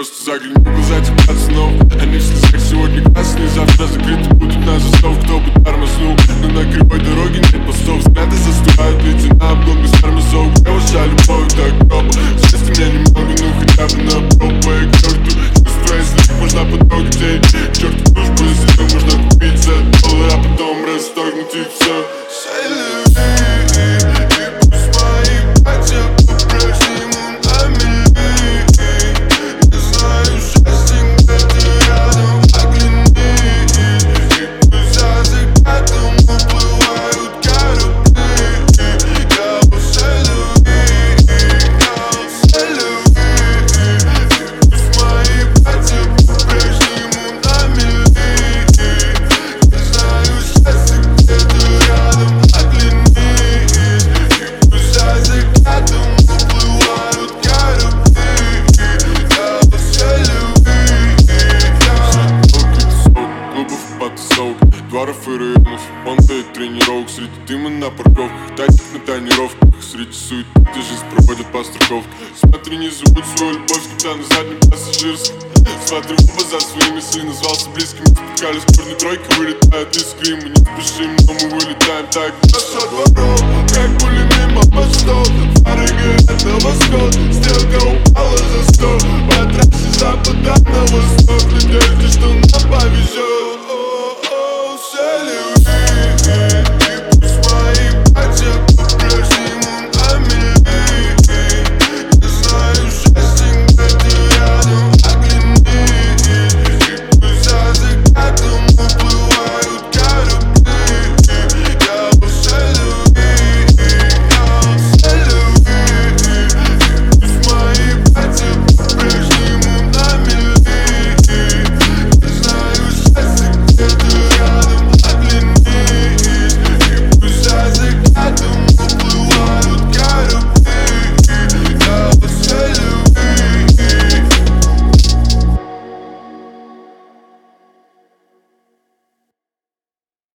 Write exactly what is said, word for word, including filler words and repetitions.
просто загляни в глаза этих пацанов. Они в слезах сегодня красные, завтра закрыты будут на застов. Кто бы тормознул, но на кривой дороге нет постов. Взгляды застывают, лица на обгон без тормозов. Где ваша любовь так грубо? Счастья меня немного, ну хотя бы на пробу. Я к черту чувствую, если их можно подруг детей. К черту дружбу, если их можно купить за доллар, а потом расторгнуть их все. Дворов и районов, банда и тренировок. Среди дыма на парковках, тачек на тонировках. Среди суеты жизнь проводят по страховке. Смотри, не забудь свою любовь, когда на заднем пассажирском. Смотрю в оба за свои мысли, назвался близким. Спускались черной тройкой, вылетают из Крыма. Не спешим, но мы вылетаем так. Наша дворов, как пули мимо мостов. Фары горят на восход, стрелка упала за сто. По трассе запада на восток.